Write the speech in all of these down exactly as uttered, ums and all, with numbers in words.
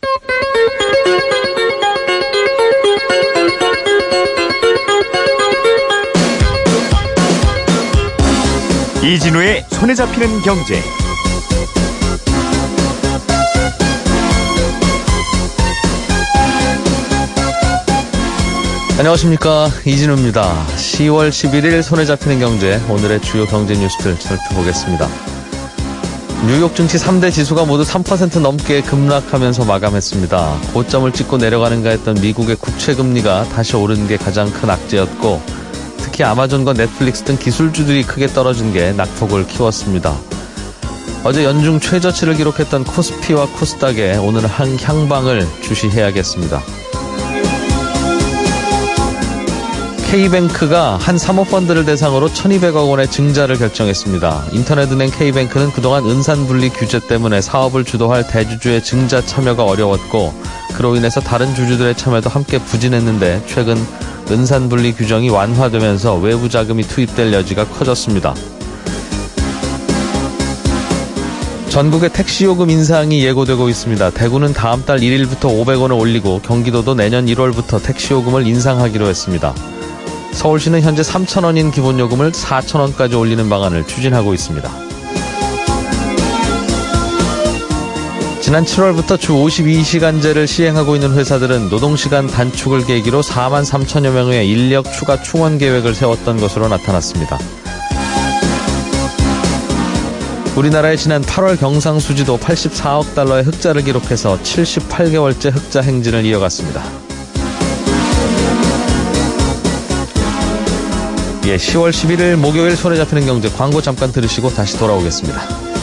이진우의 손에 잡히는 경제. 안녕하십니까, 이진우입니다. 시월 십일일 손에 잡히는 경제, 오늘의 주요 경제 뉴스들 살펴보겠습니다. 뉴욕 증시 삼 대 지수가 모두 삼 퍼센트 넘게 급락하면서 마감했습니다. 고점을 찍고 내려가는가 했던 미국의 국채금리가 다시 오르는 게 가장 큰 악재였고, 특히 아마존과 넷플릭스 등 기술주들이 크게 떨어진 게 낙폭을 키웠습니다. 어제 연중 최저치를 기록했던 코스피와 코스닥에 오늘 한 향방을 주시해야겠습니다. K뱅크가 한 사모펀드를 대상으로 천이백억 원의 증자를 결정했습니다. 인터넷은행 K뱅크는 그동안 은산분리 규제 때문에 사업을 주도할 대주주의 증자 참여가 어려웠고, 그로 인해서 다른 주주들의 참여도 함께 부진했는데, 최근 은산분리 규정이 완화되면서 외부 자금이 투입될 여지가 커졌습니다. 전국의 택시요금 인상이 예고되고 있습니다. 대구는 다음 달 일일부터 오백 원을 올리고, 경기도도 내년 일월부터 택시요금을 인상하기로 했습니다. 서울시는 현재 삼천 원인 기본요금을 사천 원까지 올리는 방안을 추진하고 있습니다. 지난 칠월부터 주 오십이 시간제를 시행하고 있는 회사들은 노동시간 단축을 계기로 사만 삼천여 명의 인력 추가 충원 계획을 세웠던 것으로 나타났습니다. 우리나라의 지난 팔월 경상수지도 팔십사억 달러의 흑자를 기록해서 칠십팔 개월째 흑자 행진을 이어갔습니다. 예, 시월 십일일 목요일 손에 잡히는 경제, 광고 잠깐 들으시고 다시 돌아오겠습니다.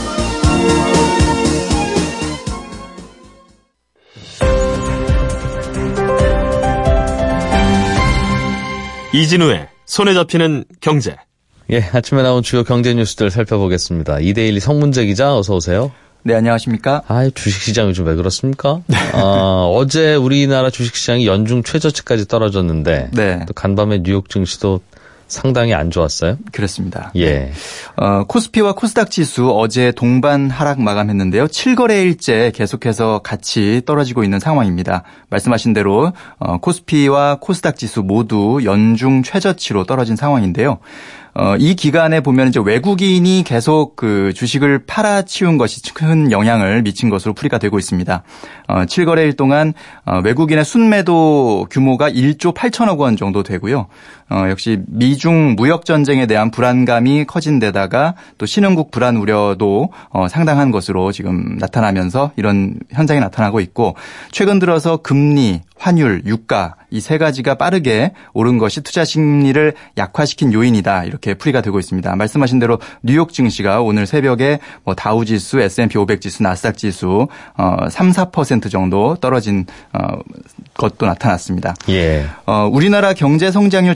이진우의 손에 잡히는 경제. 예, 아침에 나온 주요 경제 뉴스들 살펴보겠습니다. 이데일리 성문재 기자, 어서 오세요. 네, 안녕하십니까. 아, 주식시장 요즘 왜 그렇습니까? 아, 어제 우리나라 주식시장이 연중 최저치까지 떨어졌는데, 네. 또 간밤에 뉴욕 증시도 상당히 안 좋았어요? 그렇습니다. 예. 어, 코스피와 코스닥 지수 어제 동반 하락 마감했는데요. 칠 거래일째 계속해서 같이 떨어지고 있는 상황입니다. 말씀하신 대로 어, 코스피와 코스닥 지수 모두 연중 최저치로 떨어진 상황인데요. 어, 이 기간에 보면 이제 외국인이 계속 그 주식을 팔아치운 것이 큰 영향을 미친 것으로 풀이가 되고 있습니다. 어, 칠 거래일 동안 어, 외국인의 순매도 규모가 일조 팔천억 원 정도 되고요. 어, 역시 미중 무역 전쟁에 대한 불안감이 커진 데다가 또 신흥국 불안 우려도 어, 상당한 것으로 지금 나타나면서 이런 현상이 나타나고 있고, 최근 들어서 금리, 환율, 유가 이 세 가지가 빠르게 오른 것이 투자 심리를 약화시킨 요인이다, 이렇게 풀이가 되고 있습니다. 말씀하신 대로 뉴욕 증시가 오늘 새벽에 뭐 다우지수, 에스 앤 피 오백 지수, 나스닥 지수 어, 삼, 사 퍼센트 정도 떨어진 어, 것도 나타났습니다. 예. 어, 우리나라 경제 성장률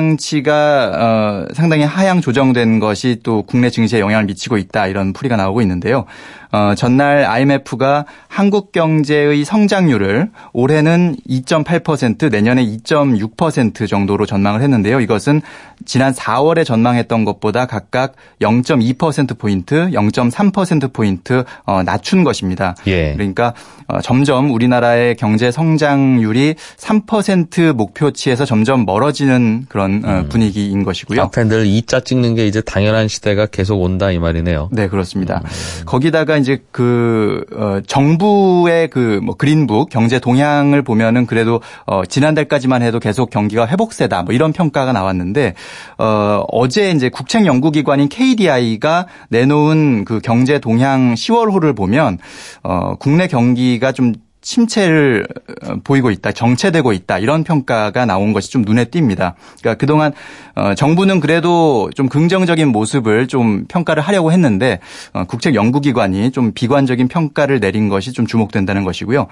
전망치가 어, 상당히 하향 조정된 것이 또 국내 증시에 영향을 미치고 있다, 이런 풀이가 나오고 있는데요. 어, 전날 아이엠에프가 한국 경제의 성장률을 올해는 이 점 팔 퍼센트, 내년에 이 점 육 퍼센트 정도로 전망을 했는데요. 이것은 지난 사월에 전망했던 것보다 각각 영 점 이 퍼센트 포인트, 영 점 삼 퍼센트 포인트 어, 낮춘 것입니다. 예. 그러니까 어, 점점 우리나라의 경제 성장률이 삼 퍼센트 목표치에서 점점 멀어지는 그런 어, 분위기인 것이고요. 앞에 늘 이자 찍는 게 이제 당연한 시대가 계속 온다, 이 말이네요. 네, 그렇습니다. 음. 거기다가 이제 그 어, 정부의 그 뭐 그린북 경제 동향을 보면은 그래도 어, 지난달까지만 해도 계속 경기가 회복세다, 뭐 이런 평가가 나왔는데 어, 어제 이제 국책 연구기관인 케이디아이가 내놓은 그 경제 동향 시월호를 보면 어, 국내 경기가 좀 침체를 보이고 있다, 정체되고 있다, 이런 평가가 나온 것이 좀 눈에 띕니다. 그러니까 그동안 정부는 그래도 좀 긍정적인 모습을 좀 평가를 하려고 했는데 국책 연구기관이 좀 비관적인 평가를 내린 것이 좀 주목된다는 것이고요.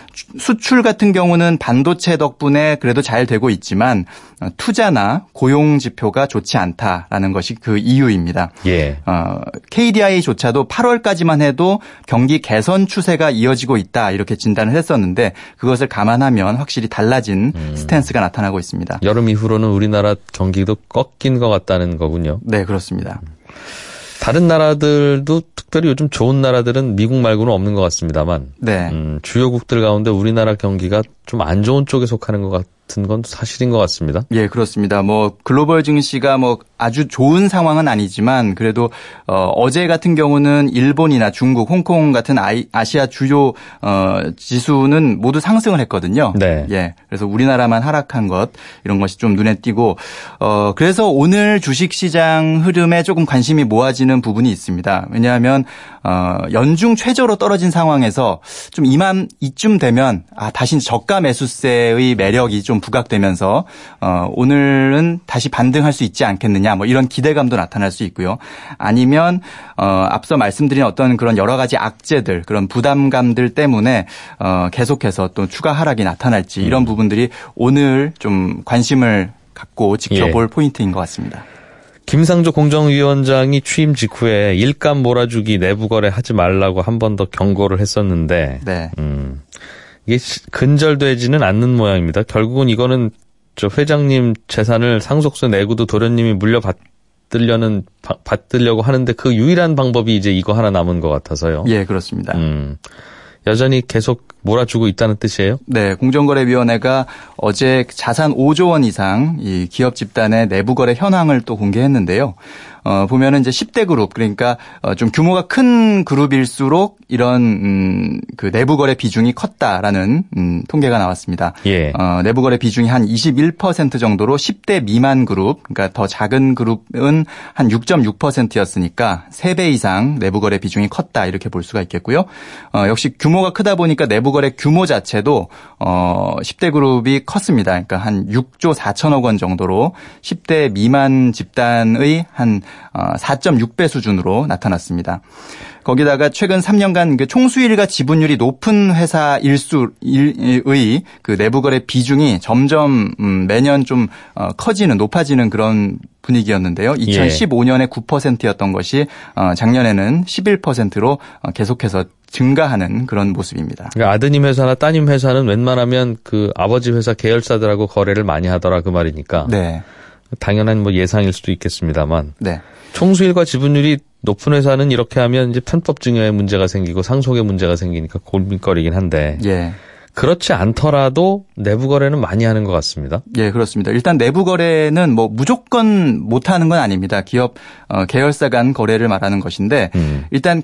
수출 같은 경우는 반도체 덕분에 그래도 잘 되고 있지만 투자나 고용 지표가 좋지 않다라는 것이 그 이유입니다. 예. 어, 케이디아이조차도 팔월까지만 해도 경기 개선 추세가 이어지고 있다, 이렇게 진단을 했었는데 그것을 감안하면 확실히 달라진 음. 스탠스가 나타나고 있습니다. 여름 이후로는 우리나라 경기도 꺾인 것 같다는 거군요. 네, 그렇습니다. 다른 나라들도 특별히 요즘 좋은 나라들은 미국 말고는 없는 것 같습니다만 네. 음, 주요국들 가운데 우리나라 경기가 좀 안 좋은 쪽에 속하는 것 같은 건 사실인 것 같습니다. 예, 그렇습니다. 뭐 글로벌 증시가 뭐 아주 좋은 상황은 아니지만 그래도 어, 어제 같은 경우는 일본이나 중국, 홍콩 같은 아이, 아시아 주요 어, 지수는 모두 상승을 했거든요. 네. 예, 그래서 우리나라만 하락한 것 이런 것이 좀 눈에 띄고 어, 그래서 오늘 주식시장 흐름에 조금 관심이 모아지는 부분이 있습니다. 왜냐하면 어, 연중 최저로 떨어진 상황에서 좀 이만 이쯤 되면 아 다시 저가 매수세의 매력이 좀 부각되면서 어, 오늘은 다시 반등할 수 있지 않겠느냐 뭐 이런 기대감도 나타날 수 있고요. 아니면 어, 앞서 말씀드린 어떤 그런 여러 가지 악재들 그런 부담감들 때문에 어, 계속해서 또 추가 하락이 나타날지 이런 부분들이 오늘 좀 관심을 갖고 지켜볼 예. 포인트인 것 같습니다. 김상조 공정위원장이 취임 직후에 일감 몰아주기 내부 거래 하지 말라고 한 번 더 경고를 했었는데 네. 음, 이게 근절되지는 않는 모양입니다. 결국은 이거는 저 회장님 재산을 상속세 내고도 도련님이 물려받으려는 받으려고 하는데 그 유일한 방법이 이제 이거 하나 남은 것 같아서요. 예, 그렇습니다. 음, 여전히 계속 몰아주고 있다는 뜻이에요? 네, 공정거래위원회가 어제 자산 오조 원 이상 이 기업 집단의 내부 거래 현황을 또 공개했는데요. 어, 보면은 이제 십 대 그룹, 그러니까 어, 좀 규모가 큰 그룹일수록 이런 음, 그 내부 거래 비중이 컸다라는 음, 통계가 나왔습니다. 예. 어, 내부 거래 비중이 한 이십일 퍼센트 정도로 십 대 미만 그룹, 그러니까 더 작은 그룹은 한 육 점 육 퍼센트였으니까 세 배 이상 내부 거래 비중이 컸다 이렇게 볼 수가 있겠고요. 어, 역시 규모가 크다 보니까 내부 거래 규모 자체도 어, 십 대 그룹이 컸습니다. 그러니까 한 육조 사천억 원 정도로 십 대 미만 집단의 한 사 점 육 배 수준으로 나타났습니다. 거기다가 최근 삼 년간 그 총수일과 지분율이 높은 회사 일수의 그 내부 거래 비중이 점점 매년 좀 커지는 높아지는 그런 분위기였는데요. 이천십오 년에 구 퍼센트였던 것이 작년에는 십일 퍼센트로 계속해서 증가하는 그런 모습입니다. 그러니까 아드님 회사나 따님 회사는 웬만하면 그 아버지 회사 계열사들하고 거래를 많이 하더라 그 말이니까. 네. 당연한 뭐 예상일 수도 있겠습니다만. 네. 총수일과 지분율이 높은 회사는 이렇게 하면 이제 편법 증여에 문제가 생기고 상속에 문제가 생기니까 고민거리긴 한데. 예. 그렇지 않더라도 내부 거래는 많이 하는 것 같습니다. 예, 그렇습니다. 일단 내부 거래는 뭐 무조건 못하는 건 아닙니다. 기업 어, 계열사 간 거래를 말하는 것인데 음. 일단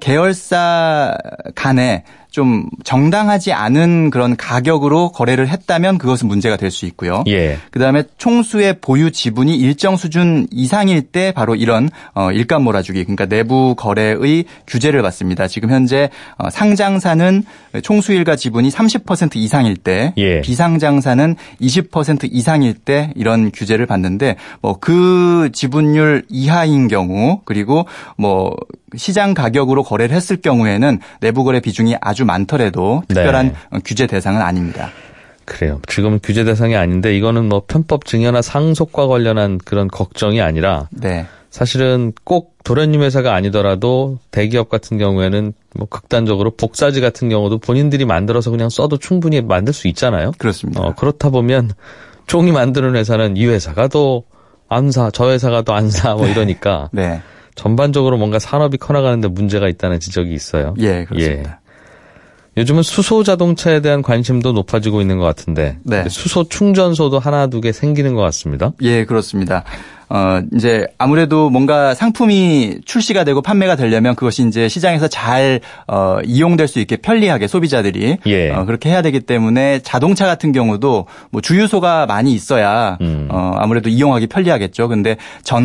계열사 간에 좀 정당하지 않은 그런 가격으로 거래를 했다면 그것은 문제가 될 수 있고요. 예. 그다음에 총수의 보유 지분이 일정 수준 이상일 때 바로 이런 어, 일감 몰아주기 그러니까 내부 거래의 규제를 받습니다. 지금 현재 어, 상장사는 총수일가 지분이 삼십 퍼센트 이상일 때 예. 비상장사는 이십 퍼센트 이상일 때 이런 규제를 받는데 뭐 그 지분율 이하인 경우 그리고 뭐 시장 가격으로 거래를 했을 경우에는 내부 거래 비중이 아주 많더라도 특별한 네. 규제 대상은 아닙니다. 그래요. 지금은 규제 대상이 아닌데 이거는 뭐 편법 증여나 상속과 관련한 그런 걱정이 아니라 네. 사실은 꼭 도련님 회사가 아니더라도 대기업 같은 경우에는 뭐 극단적으로 복사지 같은 경우도 본인들이 만들어서 그냥 써도 충분히 만들 수 있잖아요. 그렇습니다. 어, 그렇다 보면 종이 만드는 회사는 이 회사가 더 안 사, 저 회사가 더 안 사 뭐 이러니까 네. 전반적으로 뭔가 산업이 커나가는데 문제가 있다는 지적이 있어요. 예, 그렇습니다. 예. 요즘은 수소 자동차에 대한 관심도 높아지고 있는 것 같은데 네. 수소 충전소도 하나 두 개 생기는 것 같습니다. 예, 그렇습니다. 어, 이제 아무래도 뭔가 상품이 출시가 되고 판매가 되려면 그것이 이제 시장에서 잘, 어, 이용될 수 있게 편리하게 소비자들이. 예. 어, 그렇게 해야 되기 때문에 자동차 같은 경우도 뭐 주유소가 많이 있어야, 음. 어, 아무래도 이용하기 편리하겠죠. 근데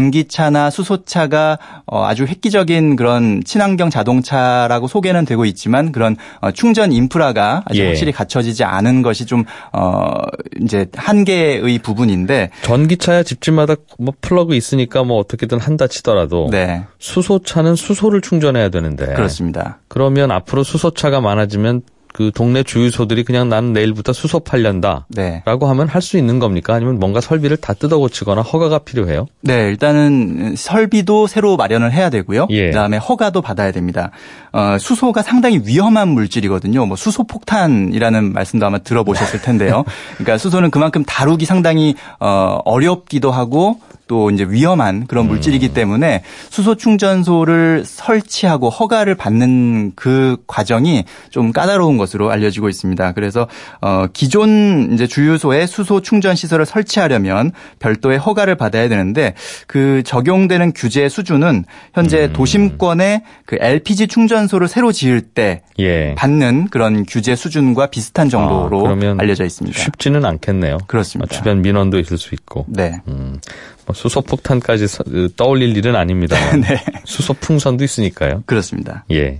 전기차나 수소차가 어, 아주 획기적인 그런 친환경 자동차라고 소개는 되고 있지만 그런 어, 충전 인프라가 아직 예. 확실히 갖춰지지 않은 것이 좀, 어, 이제 한계의 부분인데. 전기차야 집집마다 뭐 플러그 있으니까 뭐 어떻게든 한다 치더라도 네. 수소차는 수소를 충전해야 되는데 그렇습니다. 그러면 앞으로 수소차가 많아지면 그 동네 주유소들이 그냥 나는 내일부터 수소 팔련다 네. 라고 하면 할 수 있는 겁니까? 아니면 뭔가 설비를 다 뜯어고치거나 허가가 필요해요? 네, 일단은 설비도 새로 마련을 해야 되고요. 예. 그다음에 허가도 받아야 됩니다. 어, 수소가 상당히 위험한 물질이거든요. 뭐 수소폭탄이라는 말씀도 아마 들어보셨을 텐데요. 그러니까 수소는 그만큼 다루기 상당히 어, 어렵기도 하고 또 이제 위험한 그런 물질이기 때문에 수소 충전소를 설치하고 허가를 받는 그 과정이 좀 까다로운 것으로 알려지고 있습니다. 그래서 어 기존 이제 주유소에 수소 충전 시설을 설치하려면 별도의 허가를 받아야 되는데 그 적용되는 규제 수준은 현재 음. 도심권에 그 엘피지 충전소를 새로 지을 때 예. 받는 그런 규제 수준과 비슷한 정도로 아, 알려져 있습니다. 쉽지는 않겠네요. 그렇습니다. 주변 민원도 있을 수 있고. 네. 음, 뭐 수소폭탄까지 서, 떠올릴 일은 아닙니다. 네. 수소풍선도 있으니까요. 그렇습니다. 예.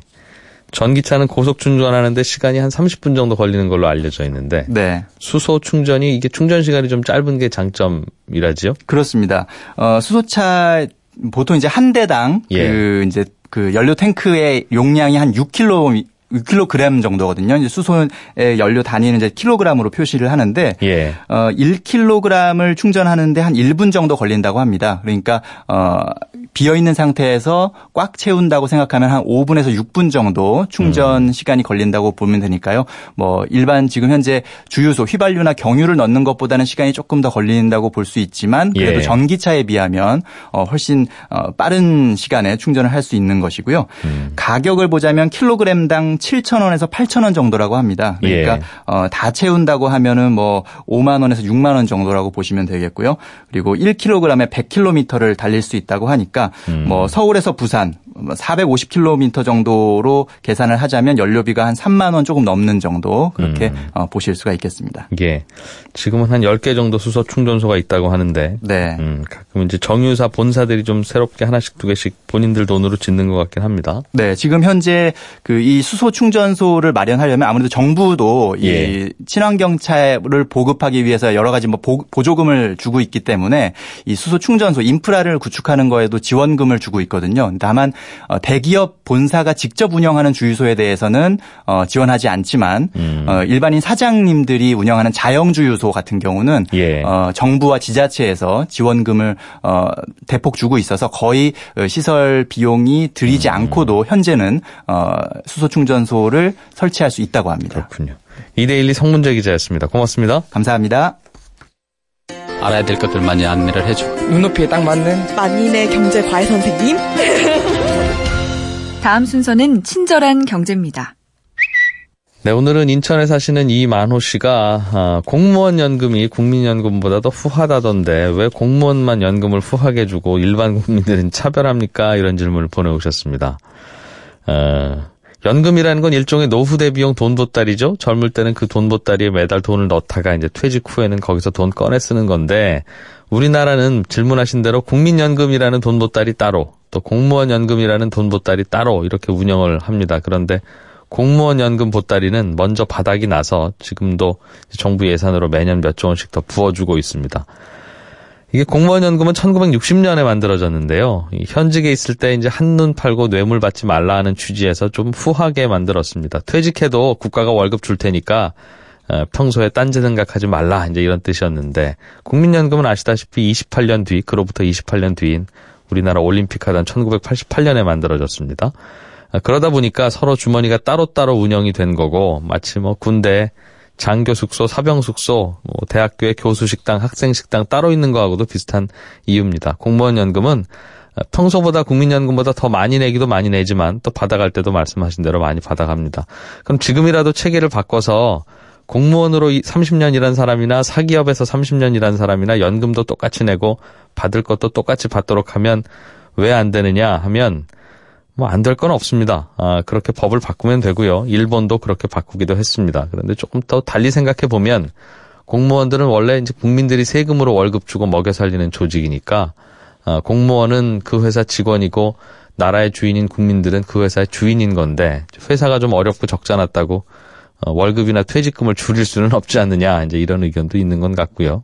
전기차는 고속 충전하는데 시간이 한 삼십 분 정도 걸리는 걸로 알려져 있는데 네. 수소 충전이 이게 충전 시간이 좀 짧은 게 장점이라지요? 그렇습니다. 어, 수소차 보통 이제 한 대당 예. 그 이제 그 연료 탱크의 용량이 한 육 킬로그램 육 킬로그램 정도거든요. 이제 수소의 연료 단위는 이제 킬로그램으로 표시를 하는데, 예. 어, 일 킬로그램을 충전하는데 한 일 분 정도 걸린다고 합니다. 그러니까, 어, 비어있는 상태에서 꽉 채운다고 생각하면 한 오 분에서 육 분 정도 충전 음. 시간이 걸린다고 보면 되니까요. 뭐, 일반 지금 현재 주유소, 휘발유나 경유를 넣는 것보다는 시간이 조금 더 걸린다고 볼 수 있지만, 그래도 예. 전기차에 비하면, 어, 훨씬, 어, 빠른 시간에 충전을 할 수 있는 것이고요. 음. 가격을 보자면 킬로그램당 칠천 원에서 팔천 원 정도라고 합니다. 그러니까 예. 어, 다 채운다고 하면은 뭐 오만 원에서 육만 원 정도라고 보시면 되겠고요. 그리고 일 킬로그램에 백 킬로미터를 달릴 수 있다고 하니까 음. 뭐 서울에서 부산 사백오십 킬로미터 정도로 계산을 하자면 연료비가 한 삼만 원 조금 넘는 정도 그렇게 음. 어, 보실 수가 있겠습니다. 예. 지금은 한 열 개 정도 수소 충전소가 있다고 하는데 네. 음, 가끔 이제 정유사 본사들이 좀 새롭게 하나씩 두 개씩 본인들 돈으로 짓는 것 같긴 합니다. 네. 지금 현재 그 이 수소 충전소를 마련하려면 아무래도 정부도 예. 이 친환경차를 보급하기 위해서 여러 가지 뭐 보조금을 주고 있기 때문에 이 수소 충전소 인프라를 구축하는 거에도 지원금을 주고 있거든요. 다만 대기업 본사가 직접 운영하는 주유소에 대해서는 지원하지 않지만 음. 일반인 사장님들이 운영하는 자영주유소 같은 경우는 예. 정부와 지자체에서 지원금을 대폭 주고 있어서 거의 시설 비용이 들이지 음. 않고도 현재는 수소 충전소를 설치할 수 있다고 합니다. 그렇군요. 이데일리 성문재 기자였습니다. 고맙습니다. 감사합니다. 알아야 될 것들 많이 안내를 해줘. 눈높이에 딱 맞는 만인의 경제 과외 선생님. 다음 순서는 친절한 경제입니다. 네, 오늘은 인천에 사시는 이만호 씨가 아, 공무원 연금이 국민연금보다 더 후하다던데 왜 공무원만 연금을 후하게 주고 일반 국민들은 차별합니까? 이런 질문을 보내오셨습니다. 어, 연금이라는 건 일종의 노후 대비용 돈보따리죠. 젊을 때는 그 돈보따리에 매달 돈을 넣다가 이제 퇴직 후에는 거기서 돈 꺼내 쓰는 건데 우리나라는 질문하신 대로 국민연금이라는 돈보따리 따로 또 공무원 연금이라는 돈보따리 따로 이렇게 운영을 합니다. 그런데 공무원 연금 보따리는 먼저 바닥이 나서 지금도 정부 예산으로 매년 몇 조 원씩 더 부어주고 있습니다. 이게 공무원 연금은 천구백육십 년에 만들어졌는데요. 현직에 있을 때 이제 한눈 팔고 뇌물 받지 말라 하는 취지에서 좀 후하게 만들었습니다. 퇴직해도 국가가 월급 줄 테니까 평소에 딴지 생각하지 말라 이제 이런 뜻이었는데 국민연금은 아시다시피 이십팔 년 뒤, 그로부터 이십팔 년 뒤인 우리나라 올림픽 하던 천구백팔십팔 년에 만들어졌습니다. 그러다 보니까 서로 주머니가 따로따로 운영이 된 거고 마치 뭐 군대 장교 숙소, 사병 숙소, 뭐 대학교의 교수 식당, 학생 식당 따로 있는 거하고도 비슷한 이유입니다. 공무원 연금은 평소보다 국민연금보다 더 많이 내기도 많이 내지만 또 받아갈 때도 말씀하신 대로 많이 받아갑니다. 그럼 지금이라도 체계를 바꿔서 공무원으로 삼십 년 일한 사람이나 사기업에서 삼십 년 일한 사람이나 연금도 똑같이 내고 받을 것도 똑같이 받도록 하면 왜 안 되느냐 하면 뭐 안 될 건 없습니다. 아, 그렇게 법을 바꾸면 되고요. 일본도 그렇게 바꾸기도 했습니다. 그런데 조금 더 달리 생각해 보면 공무원들은 원래 이제 국민들이 세금으로 월급 주고 먹여 살리는 조직이니까 아, 공무원은 그 회사 직원이고 나라의 주인인 국민들은 그 회사의 주인인 건데 회사가 좀 어렵고 적잖았다고 어, 월급이나 퇴직금을 줄일 수는 없지 않느냐 이제 이런 의견도 있는 건 같고요.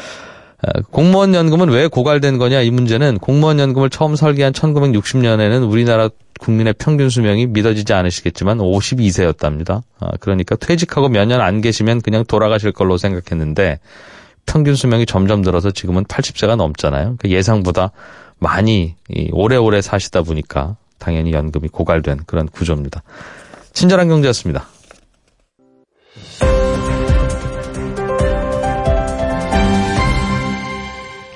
공무원 연금은 왜 고갈된 거냐 이 문제는 공무원 연금을 처음 설계한 천구백육십 년에는 우리나라 국민의 평균 수명이 믿어지지 않으시겠지만 오십이 세였답니다. 그러니까 퇴직하고 몇 년 안 계시면 그냥 돌아가실 걸로 생각했는데 평균 수명이 점점 늘어서 지금은 팔십 세가 넘잖아요. 그러니까 예상보다 많이 오래오래 사시다 보니까 당연히 연금이 고갈된 그런 구조입니다. 친절한 경제였습니다.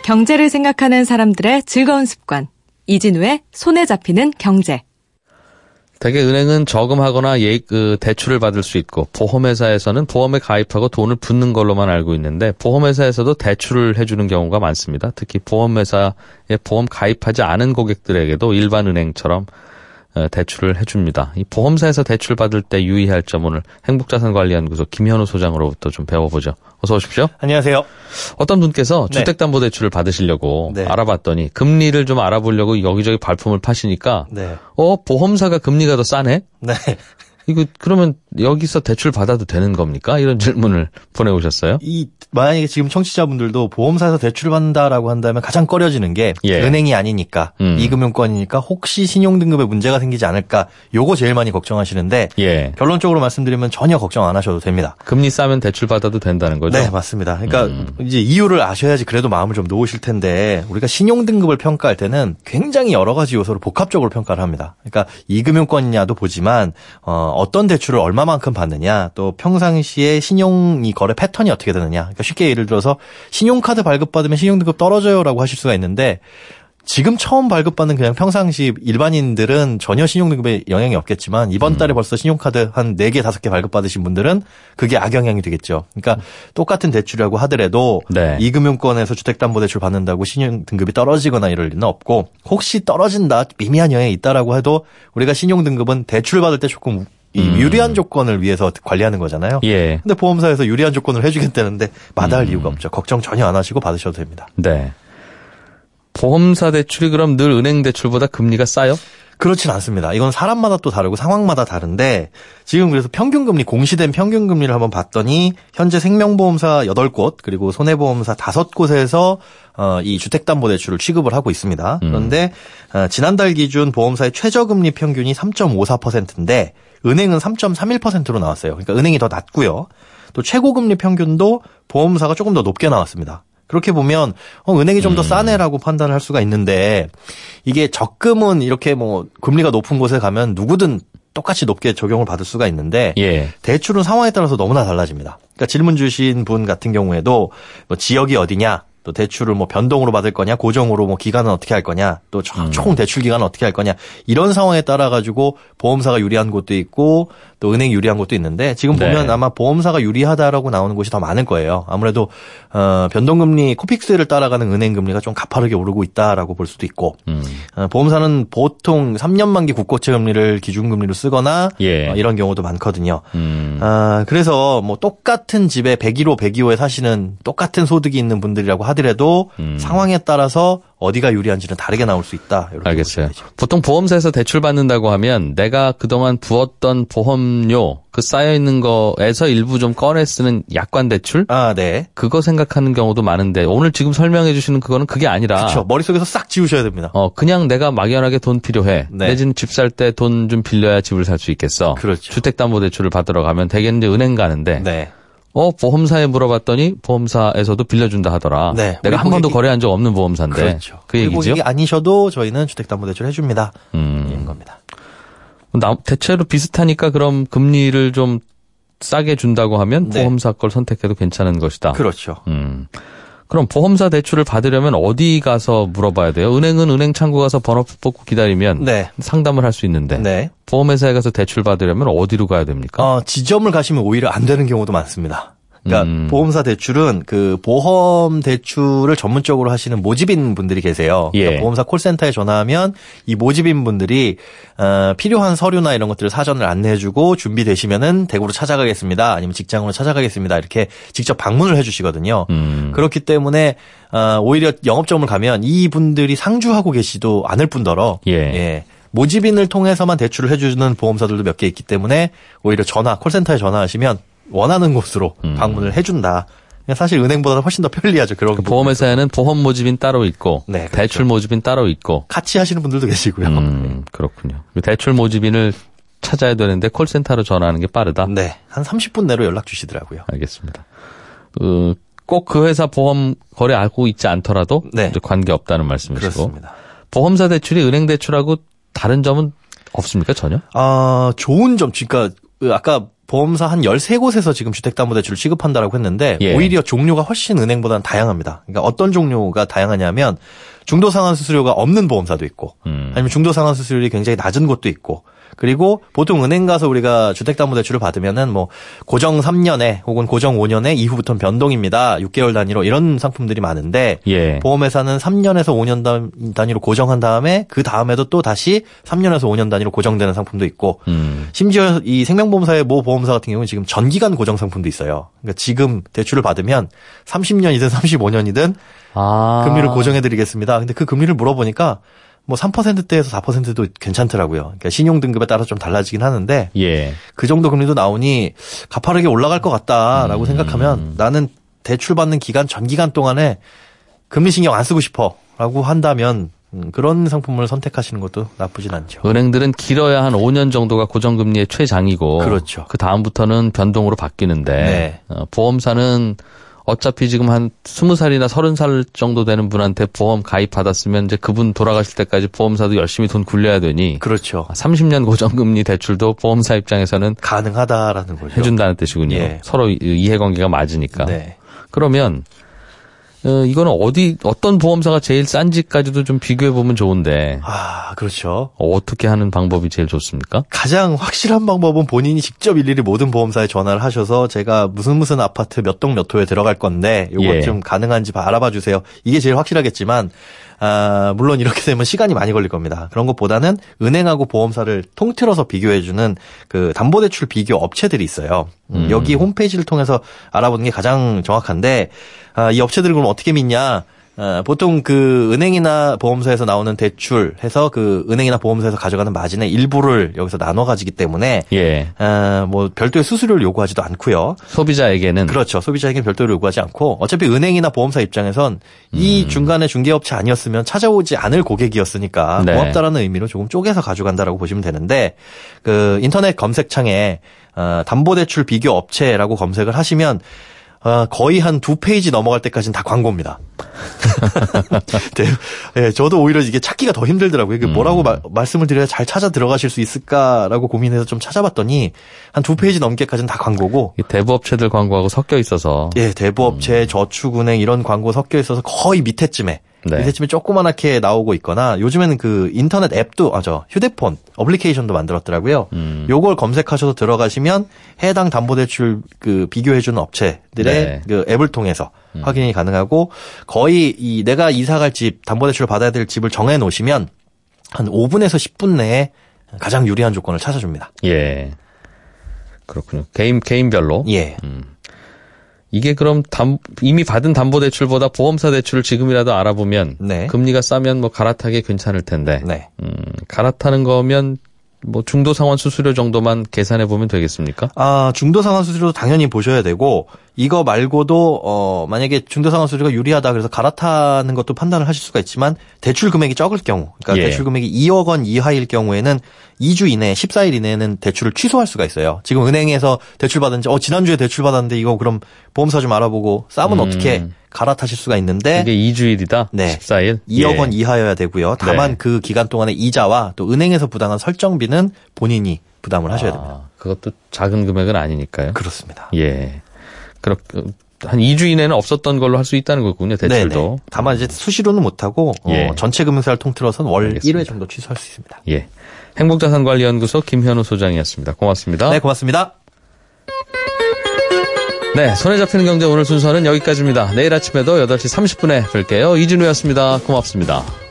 경제를 생각하는 사람들의 즐거운 습관. 이진우의 손에 잡히는 경제. 대개 은행은 저금하거나 예, 그 대출을 받을 수 있고 보험회사에서는 보험에 가입하고 돈을 붓는 걸로만 알고 있는데 보험회사에서도 대출을 해주는 경우가 많습니다. 특히 보험회사에 보험 가입하지 않은 고객들에게도 일반 은행처럼 대출을 해줍니다. 이 보험사에서 대출 받을 때 유의할 점 오늘 행복자산관리연구소 김현우 소장으로부터 좀 배워보죠. 어서 오십시오. 안녕하세요. 어떤 분께서 네. 주택담보대출을 받으시려고 네. 알아봤더니 금리를 좀 알아보려고 여기저기 발품을 파시니까 네. 어 보험사가 금리가 더 싸네? 네. 이거 그러면 여기서 대출 받아도 되는 겁니까? 이런 질문을 보내오셨어요. 이 만약에 지금 청취자분들도 보험사에서 대출을 받는다라고 한다면 가장 꺼려지는 게 예. 은행이 아니니까 음. 이금융권이니까 혹시 신용등급에 문제가 생기지 않을까 요거 제일 많이 걱정하시는데 예. 결론적으로 말씀드리면 전혀 걱정 안 하셔도 됩니다. 금리 싸면 대출 받아도 된다는 거죠? 네, 맞습니다. 그러니까 음. 이제 이유를 아셔야지 그래도 마음을 좀 놓으실 텐데 우리가 신용등급을 평가할 때는 굉장히 여러 가지 요소를 복합적으로 평가를 합니다. 그러니까 이금융권이냐도 보지만 어, 어떤 대출을 얼마만큼 받느냐 또 평상시에 신용이 거래 패턴이 어떻게 되느냐 그러니까 쉽게 예를 들어서 신용카드 발급받으면 신용등급 떨어져요라고 하실 수가 있는데 지금 처음 발급받는 그냥 평상시 일반인들은 전혀 신용등급에 영향이 없겠지만 이번 달에 벌써 신용카드 한 네 개, 다섯 개 발급받으신 분들은 그게 악영향이 되겠죠. 그러니까 똑같은 대출이라고 하더라도 네. 이금융권에서 주택담보대출 받는다고 신용등급이 떨어지거나 이럴 리는 없고 혹시 떨어진다, 미미한 영향이 있다라고 해도 우리가 신용등급은 대출 받을 때 조금 이 음. 유리한 조건을 위해서 관리하는 거잖아요. 예. 근데 보험사에서 유리한 조건을 해주겠다는데 마다할 음. 이유가 없죠. 걱정 전혀 안 하시고 받으셔도 됩니다. 네. 보험사 대출이 그럼 늘 은행 대출보다 금리가 싸요? 그렇진 않습니다. 이건 사람마다 또 다르고 상황마다 다른데 지금 그래서 평균금리 공시된 평균금리를 한번 봤더니 현재 생명보험사 여덟 곳 그리고 손해보험사 다섯 곳에서 어, 이 주택담보대출을 취급을 하고 있습니다. 그런데 어, 지난달 기준 보험사의 최저금리 평균이 삼 점 오사 퍼센트인데 은행은 삼 점 삼일 퍼센트로 나왔어요. 그러니까 은행이 더 낮고요. 또 최고금리 평균도 보험사가 조금 더 높게 나왔습니다. 그렇게 보면 어, 은행이 좀 더 싸네라고 판단을 할 수가 있는데 이게 적금은 이렇게 뭐 금리가 높은 곳에 가면 누구든 똑같이 높게 적용을 받을 수가 있는데 예. 대출은 상황에 따라서 너무나 달라집니다. 그러니까 질문 주신 분 같은 경우에도 뭐 지역이 어디냐 또 대출을 뭐 변동으로 받을 거냐 고정으로 뭐 기간은 어떻게 할 거냐 또 총 대출 기간은 어떻게 할 거냐 이런 상황에 따라 가지고 보험사가 유리한 곳도 있고 또 은행이 유리한 곳도 있는데 지금 보면 네. 아마 보험사가 유리하다라고 나오는 곳이 더 많을 거예요. 아무래도 어, 변동금리 코픽스를 따라가는 은행 금리가 좀 가파르게 오르고 있다라고 볼 수도 있고 음. 어, 보험사는 보통 삼 년 만기 국고채 금리를 기준금리로 쓰거나 예. 어, 이런 경우도 많거든요. 음. 아, 그래서 뭐 똑같은 집에 백일호, 백이호에 사시는 똑같은 소득이 있는 분들이라고 하더라도 음. 상황에 따라서 어디가 유리한지는 다르게 나올 수 있다. 이렇게 알겠어요. 보시면 되죠. 보통 보험사에서 대출 받는다고 하면 내가 그동안 부었던 보험료 그 쌓여있는 거에서 일부 좀 꺼내 쓰는 약관 대출? 아, 네. 그거 생각하는 경우도 많은데 오늘 지금 설명해 주시는 그거는 그게 아니라 그렇죠. 머릿속에서 싹 지우셔야 됩니다. 어 그냥 내가 막연하게 돈 필요해. 네. 내지는 집 살 때 돈 좀 빌려야 집을 살 수 있겠어. 그렇죠. 주택담보대출을 받으러 가면 대개는 이제 은행 가는데 네. 어 보험사에 물어봤더니 보험사에서도 빌려준다 하더라. 네. 내가 우리 한 번도 고객이- 거래한 적 없는 보험사인데 그렇죠. 그 우리 얘기죠. 고객이 아니셔도 저희는 주택담보대출 해줍니다. 음. 이런 겁니다. 나, 대체로 비슷하니까 그럼 금리를 좀 싸게 준다고 하면 네. 보험사 걸 선택해도 괜찮은 것이다. 그렇죠. 음. 그럼 보험사 대출을 받으려면 어디 가서 물어봐야 돼요? 은행은 은행 창구 가서 번호 뽑고 기다리면 네. 상담을 할 수 있는데 네. 보험회사에 가서 대출 받으려면 어디로 가야 됩니까? 어, 지점을 가시면 오히려 안 되는 경우도 많습니다. 그러니까 음. 보험사 대출은 그 보험 대출을 전문적으로 하시는 모집인 분들이 계세요. 예. 그러니까 보험사 콜센터에 전화하면 이 모집인 분들이 어, 필요한 서류나 이런 것들을 사전을 안내해주고 준비되시면은 대구로 찾아가겠습니다. 아니면 직장으로 찾아가겠습니다. 이렇게 직접 방문을 해주시거든요. 음. 그렇기 때문에 어, 오히려 영업점을 가면 이 분들이 상주하고 계시도 않을 뿐더러 예. 예. 모집인을 통해서만 대출을 해주는 보험사들도 몇 개 있기 때문에 오히려 전화 콜센터에 전화하시면 원하는 곳으로 음. 방문을 해준다. 사실 은행보다 훨씬 더 편리하죠. 그런 그 부분에서. 보험회사에는 보험 모집인 따로 있고 네, 그렇죠. 대출 모집인 따로 있고 같이 하시는 분들도 계시고요. 음, 그렇군요. 대출 모집인을 찾아야 되는데 콜센터로 전화하는 게 빠르다? 네, 한 삼십 분 내로 연락 주시더라고요. 알겠습니다. 어, 꼭 그 회사 보험 거래 알고 있지 않더라도 네. 이제 관계 없다는 말씀이시고 그렇습니다. 보험사 대출이 은행 대출하고 다른 점은 없습니까 전혀? 아, 좋은 점, 그러니까 아까 보험사 한 열세 곳에서 지금 주택담보대출을 취급한다라고 했는데 예. 오히려 종류가 훨씬 은행보다는 다양합니다. 그러니까 어떤 종류가 다양하냐면 중도상환수수료가 없는 보험사도 있고 음. 아니면 중도상환수수료율이 굉장히 낮은 곳도 있고 그리고 보통 은행 가서 우리가 주택담보대출을 받으면은 뭐 고정 삼 년에 혹은 고정 오 년에 이후부터는 변동입니다. 육 개월 단위로 이런 상품들이 많은데 예. 보험회사는 삼 년에서 오 년 단위로 고정한 다음에 그 다음에도 또 다시 삼 년에서 오 년 단위로 고정되는 상품도 있고 음. 심지어 이 생명보험사의 모 보험사 같은 경우는 지금 전기간 고정 상품도 있어요. 그러니까 지금 대출을 받으면 삼십 년이든 삼십오 년이든 아. 금리를 고정해드리겠습니다. 근데 그 금리를 물어보니까 뭐 삼 퍼센트대에서 사 퍼센트도 괜찮더라고요. 그러니까 신용 등급에 따라 좀 달라지긴 하는데 예. 그 정도 금리도 나오니 가파르게 올라갈 것 같다라고 음. 생각하면 나는 대출 받는 기간 전 기간 동안에 금리 신경 안 쓰고 싶어라고 한다면 그런 상품을 선택하시는 것도 나쁘진 않죠. 은행들은 길어야 한 오 년 정도가 고정금리의 최장이고 그렇죠. 그 다음부터는 변동으로 바뀌는데 네. 어, 보험사는 어차피 지금 한 스무 살이나 서른 살 정도 되는 분한테 보험 가입 받았으면 이제 그분 돌아가실 때까지 보험사도 열심히 돈 굴려야 되니 그렇죠. 삼십 년 고정금리 대출도 보험사 입장에서는 가능하다라는 거죠. 해준다는 뜻이군요. 예. 서로 이해관계가 맞으니까. 네. 그러면 어, 이거는 어디 어떤 보험사가 제일 싼지까지도 좀 비교해 보면 좋은데. 아, 그렇죠. 어떻게 하는 방법이 제일 좋습니까? 가장 확실한 방법은 본인이 직접 일일이 모든 보험사에 전화를 하셔서 제가 무슨 무슨 아파트 몇 동 몇 호에 들어갈 건데 요거 예. 좀 가능한지 알아봐 주세요. 이게 제일 확실하겠지만 아, 물론 이렇게 되면 시간이 많이 걸릴 겁니다. 그런 것보다는 은행하고 보험사를 통틀어서 비교해주는 그 담보대출 비교 업체들이 있어요. 음. 여기 홈페이지를 통해서 알아보는 게 가장 정확한데 아, 이 업체들을 그럼 어떻게 믿냐? 아, 보통 그 은행이나 보험사에서 나오는 대출 해서 그 은행이나 보험사에서 가져가는 마진의 일부를 여기서 나눠 가지기 때문에 예. 아, 뭐 별도의 수수료를 요구하지도 않고요. 소비자에게는 그렇죠. 소비자에게는 별도로 요구하지 않고 어차피 은행이나 보험사 입장에선 이 음. 중간에 중개업체 아니었으면 찾아오지 않을 고객이었으니까 네. 고맙다라는 의미로 조금 쪼개서 가져간다라고 보시면 되는데 그 인터넷 검색창에 어, 담보대출 비교 업체라고 검색을 하시면 어, 거의 한 두 페이지 넘어갈 때까지는 다 광고입니다. 네, 네, 저도 오히려 이게 찾기가 더 힘들더라고요. 이게 뭐라고 음. 마, 말씀을 드려야 잘 찾아 들어가실 수 있을까라고 고민해서 좀 찾아봤더니 한 두 페이지 넘게까지는 다 광고고. 대부업체들 광고하고 섞여 있어서. 예, 대부업체, 음. 저축은행 이런 광고 섞여 있어서 거의 밑에쯤에. 네. 밑에쯤에 조그만하게 나오고 있거나 요즘에는 그 인터넷 앱도 아 저 휴대폰 어플리케이션도 만들었더라고요. 음. 요걸 검색하셔서 들어가시면 해당 담보대출 그 비교해주는 업체들의 네. 그 앱을 통해서 음. 확인이 가능하고 거의 이 내가 이사갈 집 담보대출을 받아야 될 집을 정해 놓으시면 한 오 분에서 십 분 내에 가장 유리한 조건을 찾아줍니다. 예, 그렇군요. 개인 개인별로. 예. 음. 이게 그럼 담, 이미 받은 담보대출보다 보험사 대출을 지금이라도 알아보면 네. 금리가 싸면 뭐 갈아타기 괜찮을 텐데 네. 음, 갈아타는 거면 뭐 중도상환 수수료 정도만 계산해 보면 되겠습니까? 아, 중도상환 수수료도 당연히 보셔야 되고 이거 말고도 어 만약에 중도상환 수수료가 유리하다 그래서 갈아타는 것도 판단을 하실 수가 있지만 대출 금액이 적을 경우 그러니까 예. 대출 금액이 이억 원 이하일 경우에는 이 주 이내 십사 일 이내에는 대출을 취소할 수가 있어요. 지금 은행에서 대출 받은 지 어 지난주에 대출 받았는데 이거 그럼 보험사 좀 알아보고 싸면 음. 어떻게 갈아타실 수가 있는데 이게 이 주일이다. 네. 십사 일. 이억 예. 원 이하여야 되고요. 다만 네. 그 기간 동안의 이자와 또 은행에서 부담한 설정비는 본인이 부담을 하셔야 됩니다. 아, 그것도 작은 금액은 아니니까요. 그렇습니다. 예. 그렇게 한 이 주 이내는 없었던 걸로 할 수 있다는 거군요. 대출도. 네네. 다만 이제 수시로는 못하고 예. 어, 전체 금융사를 통틀어서는 월 알겠습니다. 일 회 정도 취소할 수 있습니다. 예. 행복자산관리연구소 김현우 소장이었습니다. 고맙습니다. 네, 고맙습니다. 네, 손에 잡히는 경제 오늘 순서는 여기까지입니다. 내일 아침에도 여덟 시 삼십 분에 뵐게요. 이진우였습니다. 고맙습니다.